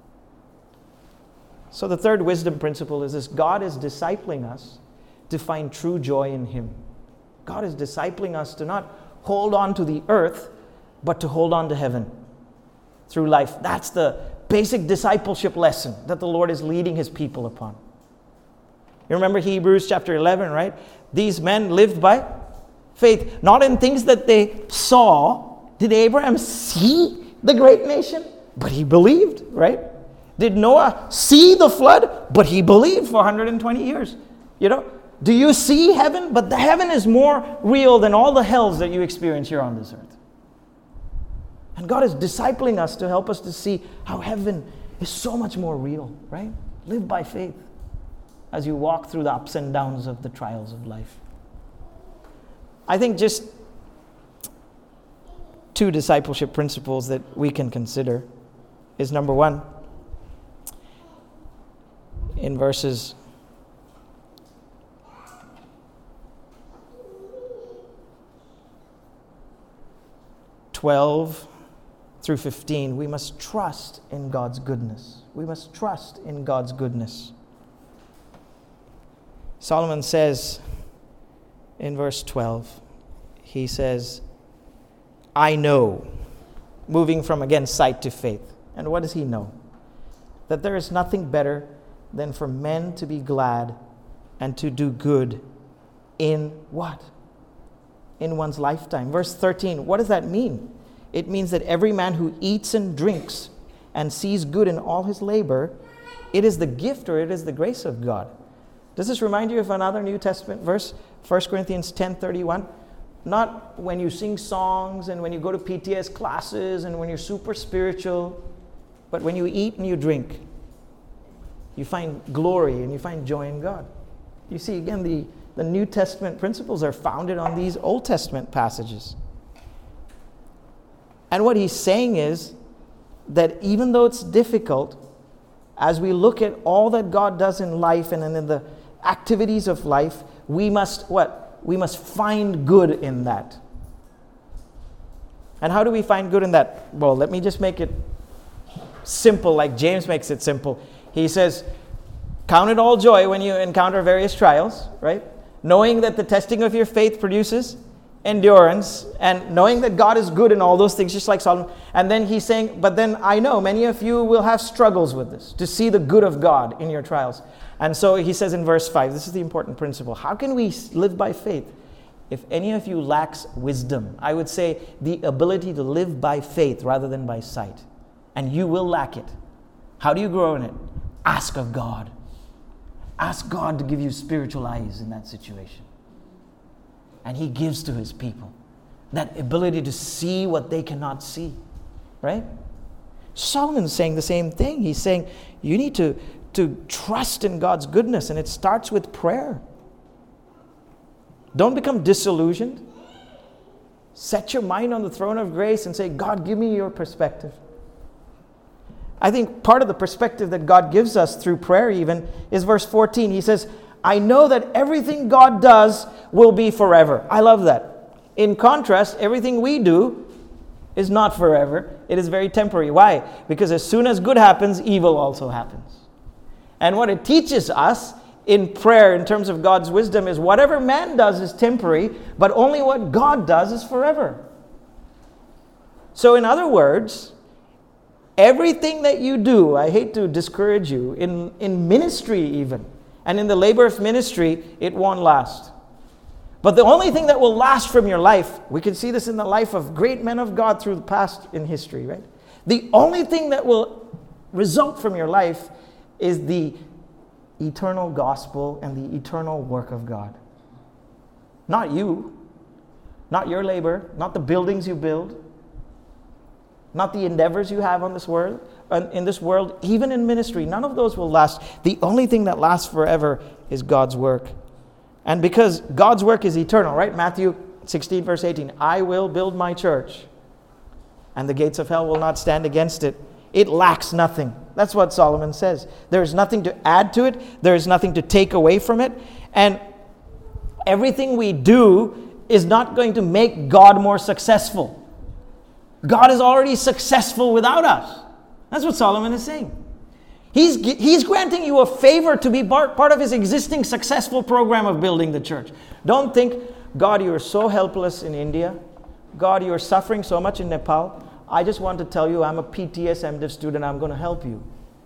So the third wisdom principle is this: God is discipling us to find true joy in him. God is discipling us to not hold on to the earth, but to hold on to heaven through life. That's the basic discipleship lesson that the Lord is leading his people upon. You remember Hebrews chapter eleven, right? These men lived by faith, not in things that they saw. Did Abraham see the great nation? But he believed, right? Did Noah see the flood? But he believed for one hundred twenty years. You know, do you see heaven? But the heaven is more real than all the hells that you experience here on this earth. And God is discipling us to help us to see how heaven is so much more real, right? Live by faith as you walk through the ups and downs of the trials of life. I think just two discipleship principles that we can consider is, number one, in verses twelve through fifteen, we must trust in God's goodness. We must trust in God's goodness. Solomon says in verse twelve, he says, I know, moving from, again, sight to faith. And what does he know? That there is nothing better than for men to be glad and to do good in what? In one's lifetime. Verse thirteen, what does that mean? It means that every man who eats and drinks and sees good in all his labor, it is the gift or it is the grace of God. Does this remind you of another New Testament verse? First Corinthians ten thirty-one. Not when you sing songs and when you go to P T S classes and when you're super spiritual, but when you eat and you drink, you find glory and you find joy in God. You see, again, the, the New Testament principles are founded on these Old Testament passages. And what he's saying is that even though it's difficult, as we look at all that God does in life and in the activities of life, we must, what? We must find good in that. And how do we find good in that? Well, let me just make it simple, like James makes it simple. He says, count it all joy when you encounter various trials, right? Knowing that the testing of your faith produces endurance, and knowing that God is good in all those things, just like Solomon. And then he's saying, but then I know many of you will have struggles with this, to see the good of God in your trials. And so he says in verse five, this is the important principle. How can we live by faith? If any of you lacks wisdom, I would say the ability to live by faith rather than by sight. And you will lack it. How do you grow in it? Ask of God. Ask God to give you spiritual eyes in that situation. And he gives to his people that ability to see what they cannot see. Right? Solomon's saying the same thing. He's saying you need to, to trust in God's goodness, and it starts with prayer. Don't become disillusioned. Set your mind on the throne of grace and say, God, give me your perspective. I think part of the perspective that God gives us through prayer even is verse fourteen. He says, I know that everything God does will be forever. I love that. In contrast, everything we do is not forever. It is very temporary. Why? Because as soon as good happens, evil also happens. And what it teaches us in prayer in terms of God's wisdom is whatever man does is temporary, but only what God does is forever. So in other words, everything that you do, I hate to discourage you, in, in ministry even, and in the labor of ministry, it won't last. But the only thing that will last from your life, we can see this in the life of great men of God through the past in history, right? The only thing that will result from your life is the eternal gospel and the eternal work of God. Not you, not your labor, not the buildings you build, not the endeavors you have on this world, in this world, even in ministry. None of those will last. The only thing that lasts forever is God's work. And because God's work is eternal, right? Matthew sixteen, verse eighteen, I will build my church, and the gates of hell will not stand against it. It lacks nothing. That's what Solomon says. There is nothing to add to it. There is nothing to take away from it. And everything we do is not going to make God more successful. God is already successful without us. That's what Solomon is saying. He's, he's granting you a favor to be part, part of his existing successful program of building the church. Don't think, God, you are so helpless in India. God, you are suffering so much in Nepal. I just want to tell you I'm a P T S M Div student. I'm going to help you.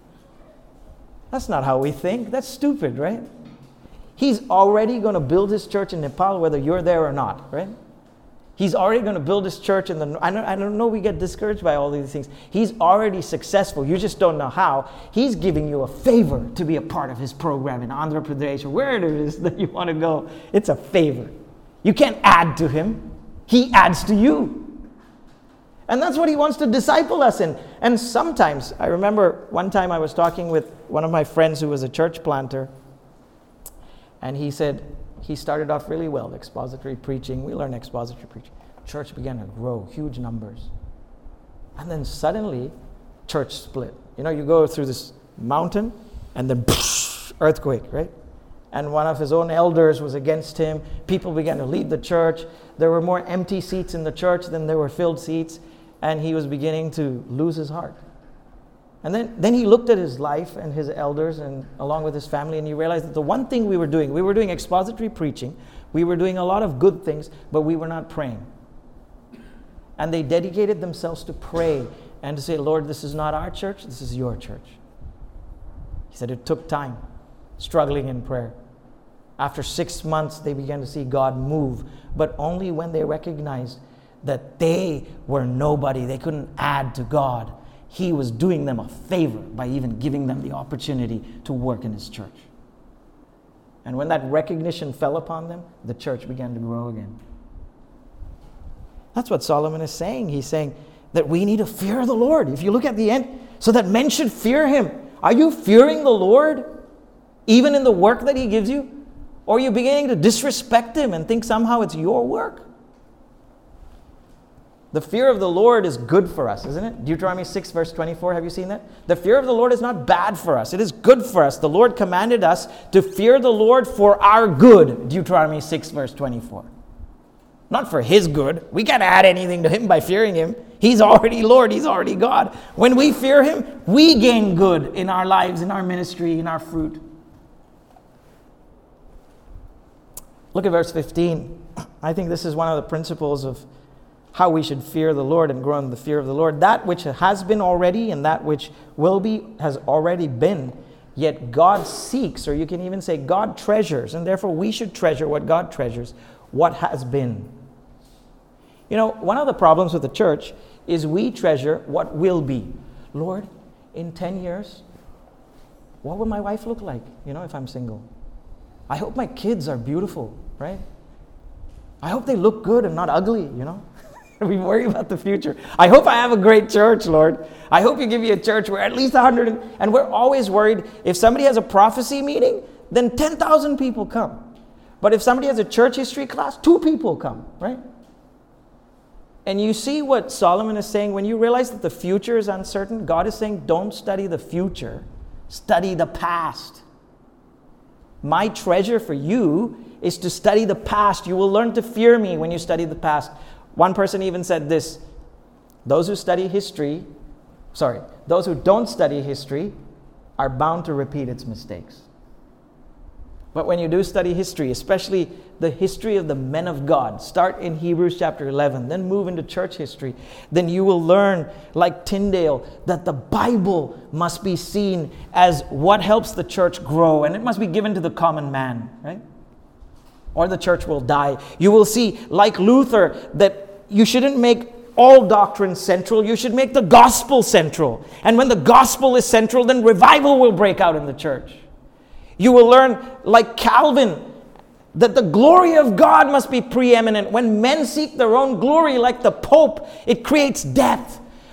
That's not how we think. That's stupid, right? He's already going to build his church in Nepal whether you're there or not, right? He's already going to build his church in the... I don't, I don't know we get discouraged by all these things. He's already successful. You just don't know how. He's giving you a favor to be a part of his program in Andhra Pradesh or where it is that you want to go. It's a favor. You can't add to him. He adds to you. And that's what he wants to disciple us in. And sometimes, I remember one time I was talking with one of my friends who was a church planter, and he said, he started off really well, expository preaching. We learned expository preaching. Church began to grow, huge numbers. And then suddenly, church split. You know, you go through this mountain, and then earthquake, right? And one of his own elders was against him. People began to leave the church. There were more empty seats in the church than there were filled seats. And he was beginning to lose his heart. And then, then he looked at his life and his elders and along with his family, and he realized that the one thing we were doing, we were doing expository preaching, we were doing a lot of good things, but we were not praying. And they dedicated themselves to pray and to say, Lord, this is not our church, this is your church. He said it took time, struggling in prayer. After six months, they began to see God move, but only when they recognized that they were nobody, they couldn't add to God. He was doing them a favor by even giving them the opportunity to work in his church. And when that recognition fell upon them, the church began to grow again. That's what Solomon is saying. He's saying that we need to fear the Lord. If you look at the end, so that men should fear him. Are you fearing the Lord even in the work that he gives you? Or are you beginning to disrespect him and think somehow it's your work? The fear of the Lord is good for us, isn't it? Deuteronomy six, verse twenty-four, have you seen that? The fear of the Lord is not bad for us. It is good for us. The Lord commanded us to fear the Lord for our good. Deuteronomy six, verse twenty-four. Not for his good. We can't add anything to him by fearing him. He's already Lord. He's already God. When we fear him, we gain good in our lives, in our ministry, in our fruit. Look at verse fifteen. I think this is one of the principles of how we should fear the Lord and grow in the fear of the Lord. That which has been already and that which will be has already been. Yet God seeks, or you can even say God treasures, and therefore we should treasure what God treasures, what has been. You know, one of the problems with the church is we treasure what will be. Lord, in ten years, what will my wife look like, you know, if I'm single? I hope my kids are beautiful, right? I hope they look good and not ugly, you know? We worry about the future. I hope I have a great church, Lord. I hope you give me a church where at least one hundred, and we're always worried if somebody has a prophecy meeting, then ten thousand people come. But if somebody has a church history class, two people come, right? And you see what Solomon is saying, when you realize that the future is uncertain, God is saying, don't study the future, study the past. My treasure for you is to study the past. You will learn to fear me when you study the past. One person even said this, those who study history, sorry, those who don't study history are bound to repeat its mistakes. But when you do study history, especially the history of the men of God, start in Hebrews chapter eleven, then move into church history, then you will learn, like Tyndale, that the Bible must be seen as what helps the church grow, and it must be given to the common man, right? Or the church will die. You will see, like Luther, that you shouldn't make all doctrine central. You should make the gospel central. And when the gospel is central, then revival will break out in the church. You will learn, like Calvin, that the glory of God must be preeminent. When men seek their own glory, like the Pope, it creates death.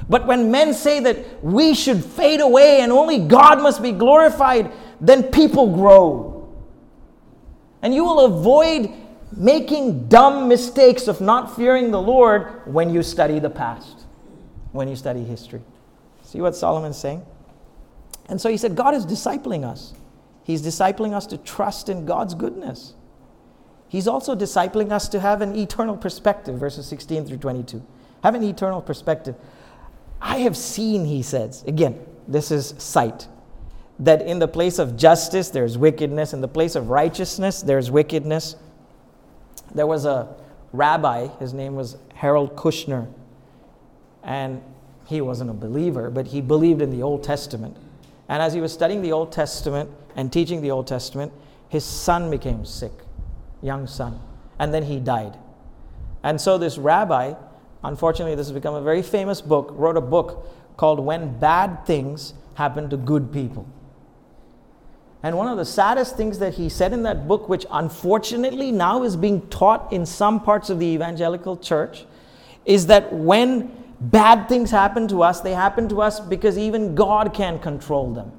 But when men say that we should fade away and only God must be glorified, then people grow. And you will avoid making dumb mistakes of not fearing the Lord when you study the past, when you study history. See what Solomon's saying? And so he said, God is discipling us. He's discipling us to trust in God's goodness. He's also discipling us to have an eternal perspective, verses sixteen through twenty-two. Have an eternal perspective. I have seen, he says, again, this is sight, that in the place of justice there's wickedness, in the place of righteousness there's wickedness. There was a rabbi, his name was Harold Kushner, and he wasn't a believer, but he believed in the Old Testament. And as he was studying the Old Testament and teaching the Old Testament, his son became sick, young son, and then he died. And so this rabbi, unfortunately this has become a very famous book, wrote a book called When Bad Things Happen to Good People. And one of the saddest things that he said in that book, which unfortunately now is being taught in some parts of the evangelical church, is that when bad things happen to us, they happen to us because even God can't control them.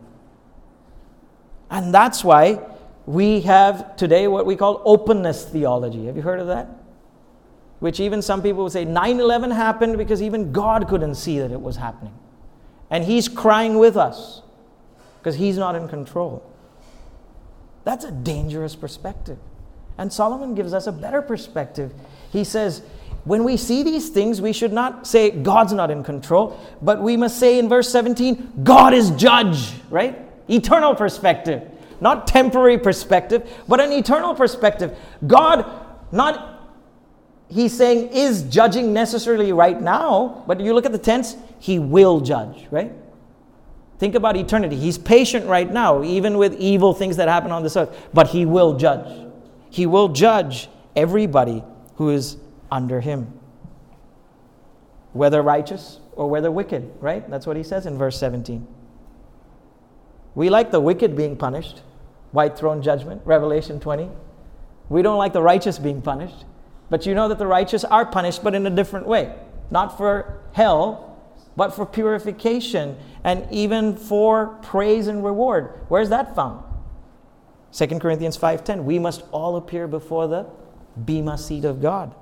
And that's why we have today what we call openness theology. Have you heard of that? Which even some people would say nine eleven happened because even God couldn't see that it was happening. And He's crying with us because He's not in control. That's a dangerous perspective. And Solomon gives us a better perspective. He says, when we see these things, we should not say God's not in control, but we must say in verse seventeen, God is judge, right? Eternal perspective. Not temporary perspective, but an eternal perspective. God, not, he's saying, is judging necessarily right now, but you look at the tense, He will judge, right? Think about eternity. He's patient right now, even with evil things that happen on this earth, but He will judge. He will judge everybody who is under Him, whether righteous or whether wicked, right? That's what he says in verse seventeen. We like the wicked being punished, white throne judgment, Revelation twenty. We don't like the righteous being punished, but you know that the righteous are punished, but in a different way. Not for hell, but for purification and even for praise and reward. Where's that found? Second Corinthians five ten. We must all appear before the bema seat of God.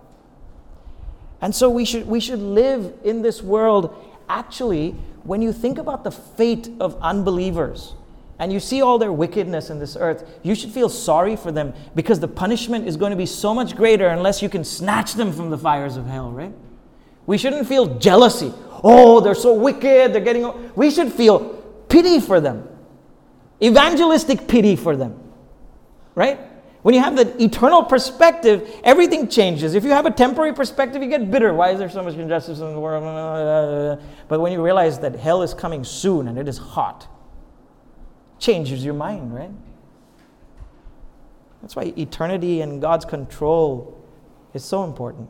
And so we should we should live in this world. Actually, when you think about the fate of unbelievers and you see all their wickedness in this earth, you should feel sorry for them because the punishment is going to be so much greater unless you can snatch them from the fires of hell, right? We shouldn't feel jealousy. Oh, they're so wicked, they're getting... We should feel pity for them. Evangelistic pity for them, right? When you have the eternal perspective, everything changes. If you have a temporary perspective, you get bitter. Why is there so much injustice in the world? But when you realize that hell is coming soon and it is hot, changes your mind, right? That's why eternity and God's control is so important.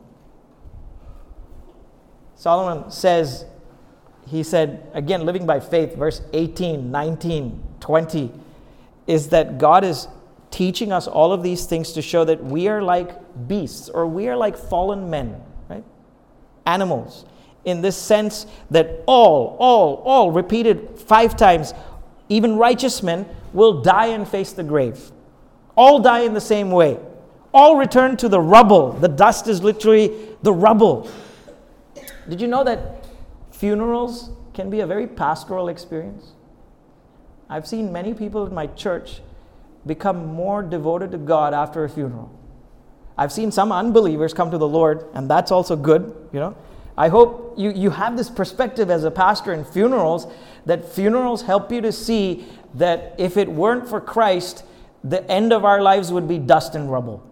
Solomon says, he said, again, living by faith, verse eighteen, nineteen, twenty, is that God is teaching us all of these things to show that we are like beasts, or we are like fallen men, right? Animals. In this sense that all, all, all, repeated five times, even righteous men will die and face the grave. All die in the same way. All return to the rubble. The dust is literally the rubble. Did you know that funerals can be a very pastoral experience? I've seen many people in my church become more devoted to God after a funeral. I've seen some unbelievers come to the Lord, and that's also good, you know. I hope you, you have this perspective as a pastor in funerals, that funerals help you to see that if it weren't for Christ, the end of our lives would be dust and rubble.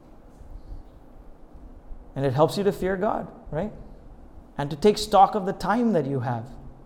And it helps you to fear God, right? And to take stock of the time that you have.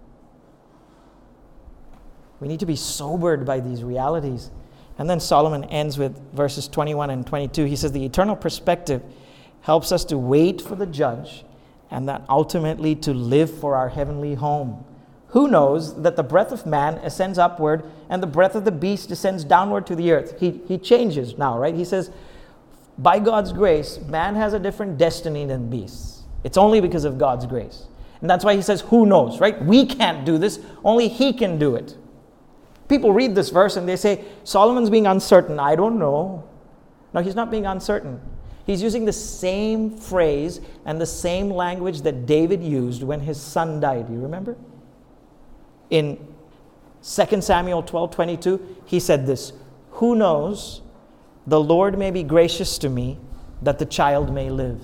We need to be sobered by these realities. And then Solomon ends with verses twenty-one and twenty-two. He says the eternal perspective helps us to wait for the judge and that ultimately to live for our heavenly home. Who knows that the breath of man ascends upward and the breath of the beast descends downward to the earth? He, he changes now, right? He says, by God's grace, man has a different destiny than beasts. It's only because of God's grace. And that's why he says, who knows, right? We can't do this. Only he can do it. People read this verse and they say, Solomon's being uncertain. I don't know. No, he's not being uncertain. He's using the same phrase and the same language that David used when his son died. You remember? In Second Samuel twelve twenty-two, he said this, who knows, the Lord may be gracious to me, that the child may live.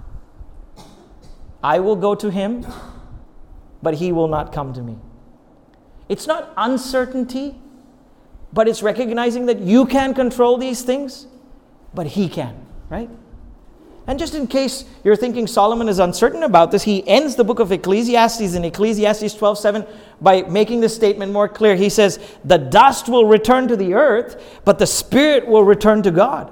I will go to him, but he will not come to me. It's not uncertainty, but it's recognizing that you can control these things, but he can, right? And just in case you're thinking Solomon is uncertain about this, he ends the book of Ecclesiastes in Ecclesiastes twelve seven by making this statement more clear. He says, the dust will return to the earth, but the spirit will return to God.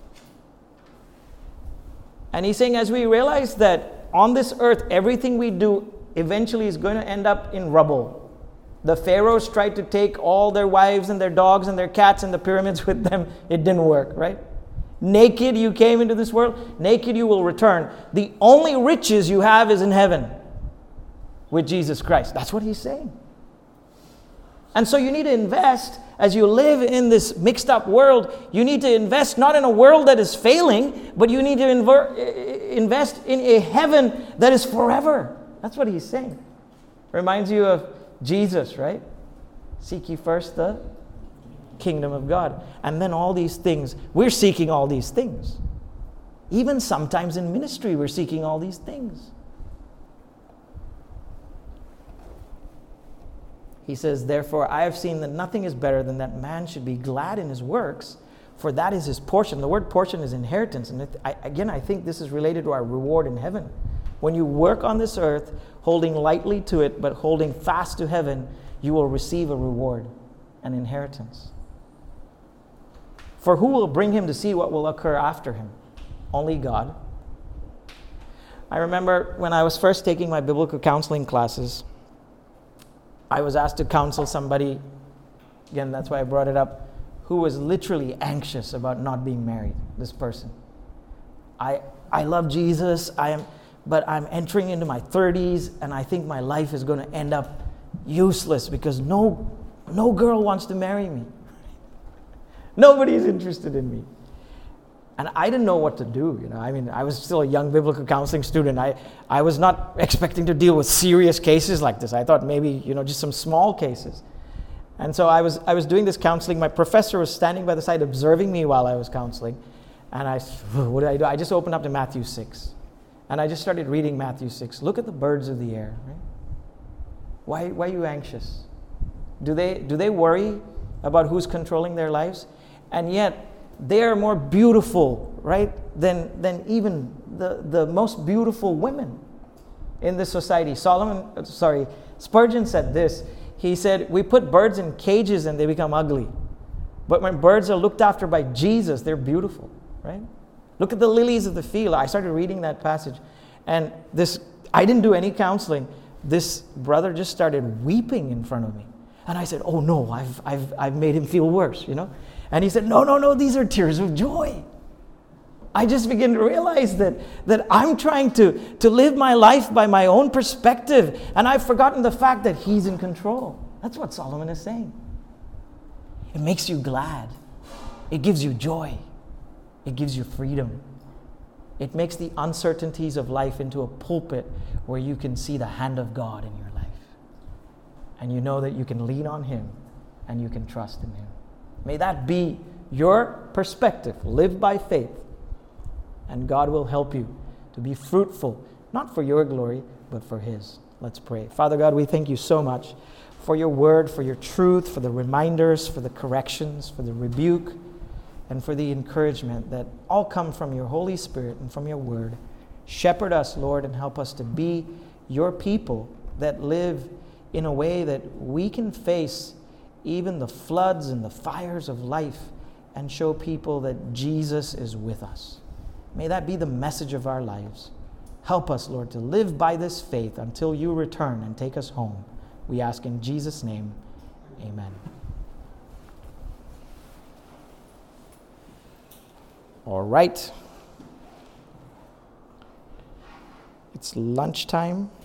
And he's saying, as we realize that on this earth, everything we do eventually is going to end up in rubble. The pharaohs tried to take all their wives and their dogs and their cats and the pyramids with them. It didn't work, right? Naked you came into this world, naked you will return. The only riches you have is in heaven with Jesus Christ. That's what he's saying. And so you need to invest as you live in this mixed up world. You need to invest not in a world that is failing, but you need to inver- invest in a heaven that is forever. That's what he's saying. Reminds you of Jesus, right? Seek ye first the kingdom of God. And then all these things, we're seeking all these things. Even sometimes in ministry, we're seeking all these things. He says, therefore, I have seen that nothing is better than that man should be glad in his works, for that is his portion. The word portion is inheritance. And it, I, again, I think this is related to our reward in heaven. When you work on this earth, holding lightly to it, but holding fast to heaven, you will receive a reward, an inheritance. For who will bring him to see what will occur after him? Only God. I remember when I was first taking my biblical counseling classes, I was asked to counsel somebody, again, that's why I brought it up, who was literally anxious about not being married, this person. I I love Jesus, I am, but I'm entering into my thirties, and I think my life is going to end up useless because no, no girl wants to marry me. Nobody's interested in me. And I didn't know what to do, you know. I mean, I was still a young biblical counseling student. I, I was not expecting to deal with serious cases like this. I thought maybe, you know, just some small cases. And so I was I was doing this counseling. My professor was standing by the side observing me while I was counseling. And I, what did I do? I just opened up to Matthew six. And I just started reading Matthew six. Look at the birds of the air, right? Why, why are you anxious? Do they, do they worry about who's controlling their lives? And yet, they are more beautiful, right, than, than even the, the most beautiful women in this society. Solomon, sorry, Spurgeon said this. He said, we put birds in cages and they become ugly. But when birds are looked after by Jesus, they're beautiful, right? Look at the lilies of the field. I started reading that passage. And this, I didn't do any counseling. This brother just started weeping in front of me. And I said, oh no, I've, I've, I've made him feel worse, you know? And he said, no, no, no, these are tears of joy. I just began to realize that, that I'm trying to, to live my life by my own perspective, and I've forgotten the fact that he's in control. That's what Solomon is saying. It makes you glad. It gives you joy. It gives you freedom. It makes the uncertainties of life into a pulpit where you can see the hand of God in your life. And you know that you can lean on him and you can trust in him. May that be your perspective. Live by faith. And God will help you to be fruitful, not for your glory, but for his. Let's pray. Father God, we thank you so much for your word, for your truth, for the reminders, for the corrections, for the rebuke, and for the encouragement that all come from your Holy Spirit and from your word. Shepherd us, Lord, and help us to be your people that live in a way that we can face even the floods and the fires of life and show people that Jesus is with us. May that be the message of our lives. Help us, Lord, to live by this faith until you return and take us home. We ask in Jesus' name, amen. All right. It's lunchtime.